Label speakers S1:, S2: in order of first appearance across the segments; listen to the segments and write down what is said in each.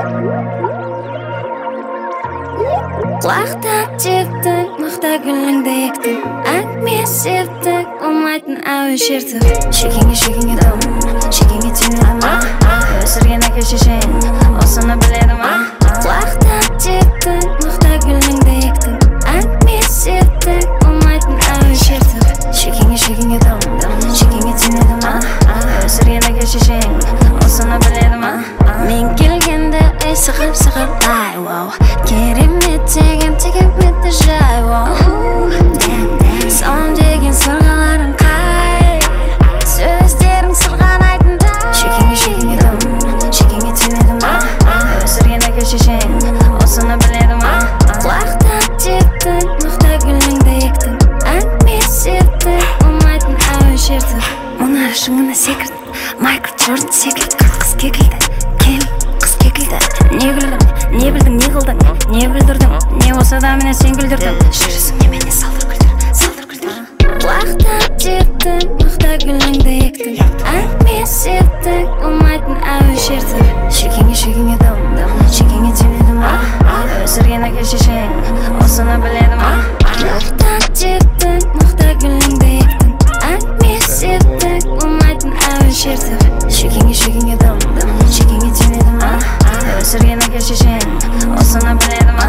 S1: Құлақтап тептің, мақта гүліңді ектің. Әңгіме септік, болмайтын әуе шертіп. Шекеңе дым, шекеңе түймеді ма? Өсірген әке шешең, осыны біледі ма? Құлақтап тептің, мақта гүліңді ектің. Әңгіме септік, болмайтын әуе шертіп. Шекеңе дым, шекеңе түймеді ма? Өсірген әке шешең, осыны біледі ма? Мен келгенде ей сығып, ай, вау. Керемет тегеметті жай, вау. Сон деген сырғаларың қай, сөздерің сырған айтында. Шекеңе дым, шекеңе түймеді ма? Өсірген әке шешең, осыны біледі ма? Құлақтап тептің, мақта гүліңді ектің. Әңгіме септік, болмайтын әуе шертіп. Мұнар шыңына секірді, Майкл Джордан секілді. Қыз кекілді, кел, қыз кекілді. Не күлдің, не білдің, не қылдың, не бүлдірдің, не осы адамына сен күлдірдің. Жүрісің немене салдыр күлдір. Құлақтап тептің, мақта гүліңді ектің. Әңгіме септік, болмайтын әуе шертіп. Шекеңе дым, шекеңе түймеді ма? Өсірген әке шешең, осыны біледі ма? Құлақтап тептің, мақта гүліңді ектің. Әңгіме септік, болмайтын әуе шертіп. Шекеңе дым, шекеңе түймеді ма? Өсірген әке шешең, осыны біледі ма?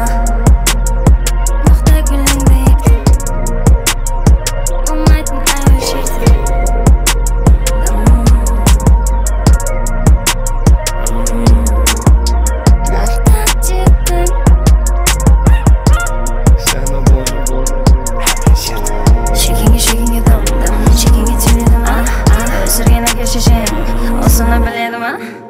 S1: Мақта гүліңді ектің. Болмайтын әуе шертіп. Құлақтап тептің. Шекеңе дым, шекеңе түймеді ма? Өсірген әке шешең, осыны біледі ма?